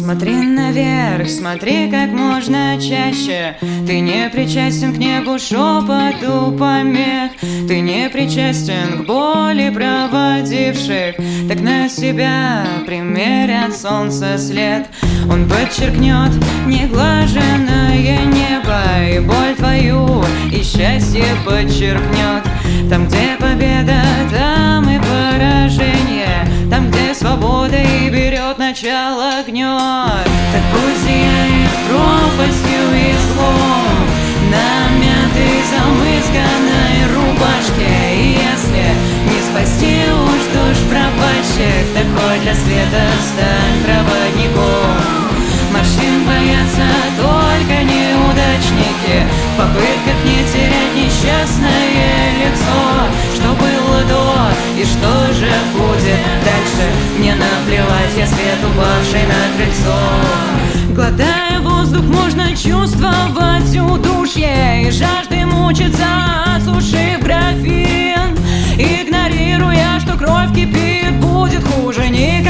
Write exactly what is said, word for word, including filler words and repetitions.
Смотри наверх, смотри как можно чаще. Ты не причастен к небу, шепоту помех. Ты не причастен к боли проводивших. Так на себя примерят солнце след. Он подчеркнет неглаженное небо, и боль твою, и счастье подчеркнет. Там, где победа, там и поражение. Там, где свобода и берет начало гнет. Так пусть сияет пропастью и злом на мятой замысканной рубашке. И если не спасти уж душ пропащих, так хоть для света стань проводником. Морщин боятся только неудачники, в попытках не терять несчастное лицо. Что было до и что же будет дальше, мне наплевать, я свет упавший на крыльцо. Глотая воздух, можно чувствовать удушье и жажды мучиться, осушив графин. Игнорируя, что кровь кипит, будет хуже никогда.